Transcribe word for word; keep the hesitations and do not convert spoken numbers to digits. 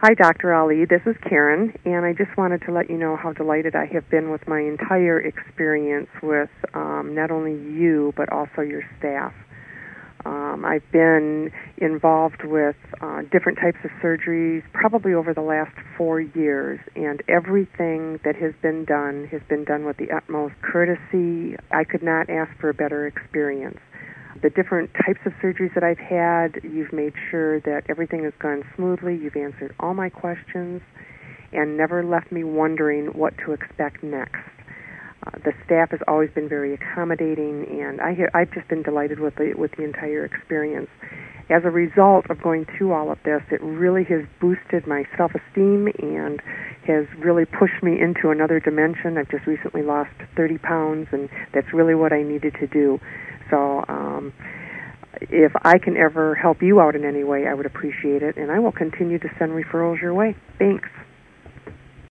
Hi, Doctor Ali. This is Karen, and I just wanted to let you know how delighted I have been with my entire experience with um, not only you, but also your staff. Um, I've been involved with uh, different types of surgeries probably over the last four years, and everything that has been done has been done with the utmost courtesy. I could not ask for a better experience. The different types of surgeries that I've had, you've made sure that everything has gone smoothly. You've answered all my questions and never left me wondering what to expect next. Uh, the staff has always been very accommodating, and I ha- I've just been delighted with the, with the entire experience. As a result of going through all of this, it really has boosted my self-esteem and has really pushed me into another dimension. I've just recently lost thirty pounds, and that's really what I needed to do. So um, if I can ever help you out in any way, I would appreciate it, and I will continue to send referrals your way. Thanks.